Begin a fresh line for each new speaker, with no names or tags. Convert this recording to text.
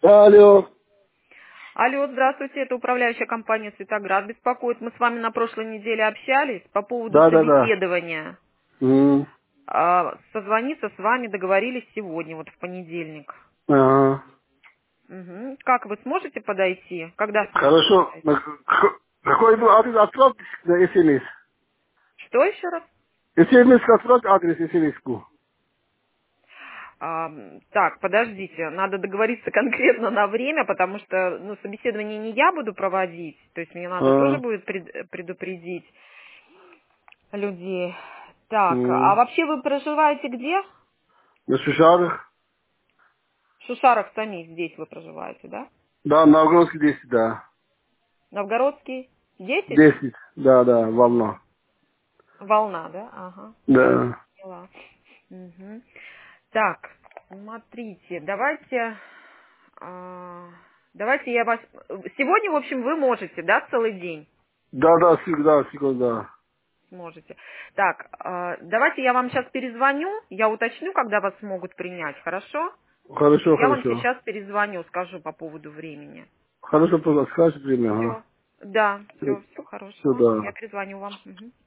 Алло.
Алло, здравствуйте, это управляющая компания «Цветоград» беспокоит. Мы с вами на прошлой неделе общались по поводу
Да.
собеседования.
М.
Созвониться с вами договорились сегодня, вот в понедельник.
Ага.
Мгм. Как вы сможете подойти? Когда сможете
Хорошо.
подойти?
Какой был адрес? Отправь на СМС.
Что еще раз?
СМС отправь адрес СМС-ку.
Так, подождите, надо договориться конкретно на время, потому что собеседование не я буду проводить, то есть мне надо тоже будет предупредить людей. Так, а вообще вы проживаете где?
На Шишарах.
В Шушарах самих здесь вы проживаете, да?
Да, на Огромске 10, да.
Новгородский 10?
10. Да, волна.
Волна, да? Ага.
Да.
Поняла. Мгм. Так, смотрите, давайте я вас... Сегодня, в общем, вы можете, да, целый день?
Да, всегда.
Сможете. Так, давайте я вам сейчас перезвоню, я уточню, когда вас смогут принять, хорошо?
Хорошо,
Я вам
хорошо.
сейчас перезвоню, скажу по поводу времени.
Хорошо, просто скажешь время, ага.
Все. Да,
Все,
все хорошего.
да.
Я перезвоню вам. Мгм.